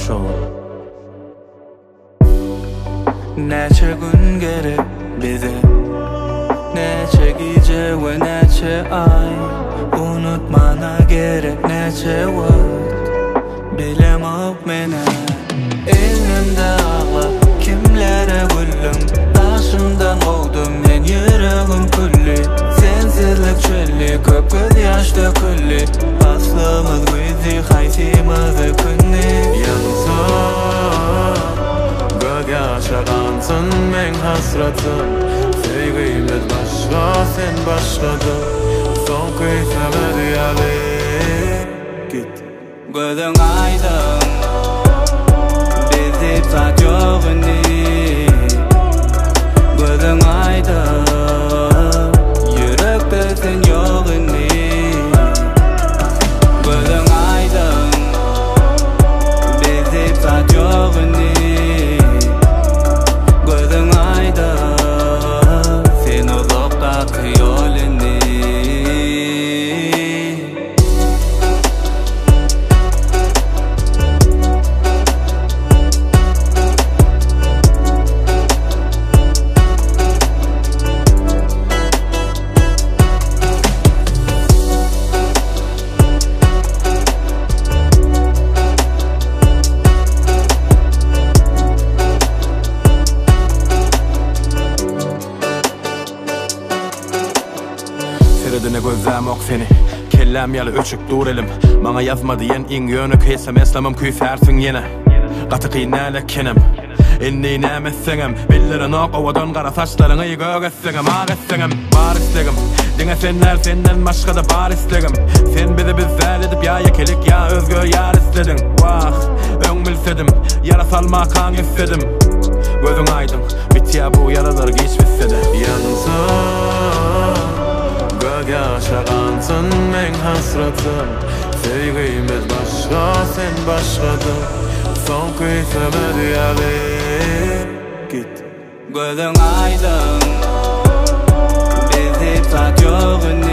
şol. Neçe gün gerek bize, neçe gece ve neçe ay, unutmana gerek neçe vakit. Bilemok mene elimde ağlap kimlere güllüm, taşımdan kovdum men yüreğim külli. Sensizlik çölli, köp göz yaşta külli. Aslımız bizi, haysimizi künni. Yansa göz yaşagansın men hasratın. Sevgimiz başka, sen başkadın. Son kıysamı diyali git. Gözün aydın, bizi tat yok indi. Gözün aydın, yürekte sen yok indi. Gözün aydın, bizi tat yok indi. Gözün aydın, sen uzakta kıyol indi. Feridine gözlem ok seni, kellem yalı öçük dur elim. Bana yazma diyen in yönü keysem eslamım küysersin yine. Katı kıynalek kenem, inni nemessenem. Billerin ok ovadan kara saçlarını gögessenem, ağessenem. Bar istegim, dine senler senden başka da bar istegim. Sen bizi bizzel edip ya yekelik ya özgü yar istedin. Vah, ön bilsedim, yara salma kan istedim. Gözün aydın, bitiya bu yaraları geç bitsede. Yansa göz yaşagansın men hasratın. Sevgimiz başka, sen başkadın. Son kıysamı diyali git. Gözün aydın, bizi tat yok indi.